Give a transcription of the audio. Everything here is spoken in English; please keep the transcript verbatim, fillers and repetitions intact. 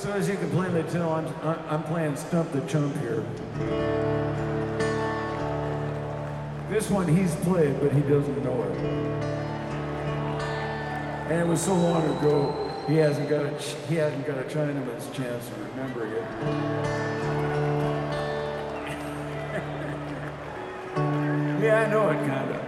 So as you can plainly tell, I'm, I'm playing Stump the Chump here. This one he's played, but he doesn't know it. And it was so long ago, he hasn't got a he hasn't got a Chinaman's chance of remembering it. Yeah, I know it, kinda.